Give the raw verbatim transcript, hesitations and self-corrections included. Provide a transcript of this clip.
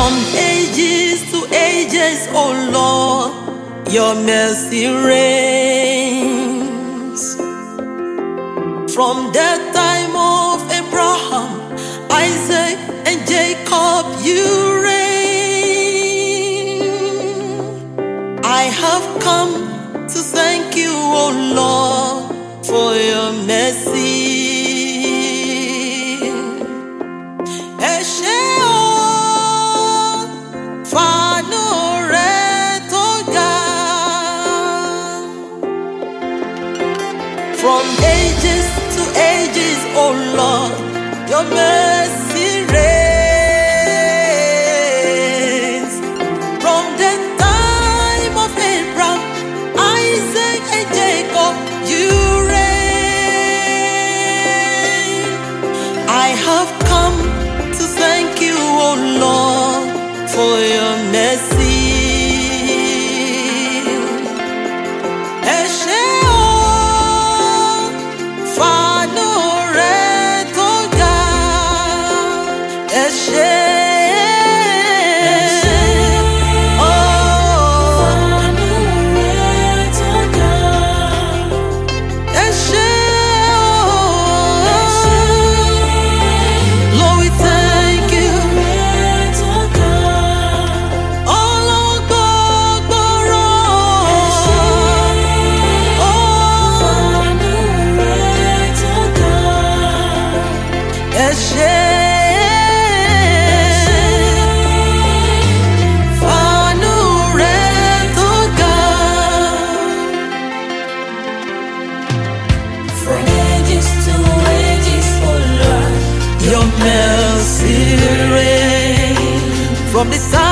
From ages to ages, oh Lord, your mercy reigns. From the time of Abraham, Isaac, and Jacob, you reign. I have come to thank you, oh Lord, for your mercy. From ages to ages, oh Lord, your mercy reigns. From the time of Abraham, Isaac, and Jacob, you reign. I have come to thank you, oh Lord, for your mercy. Your mercy reigns. From the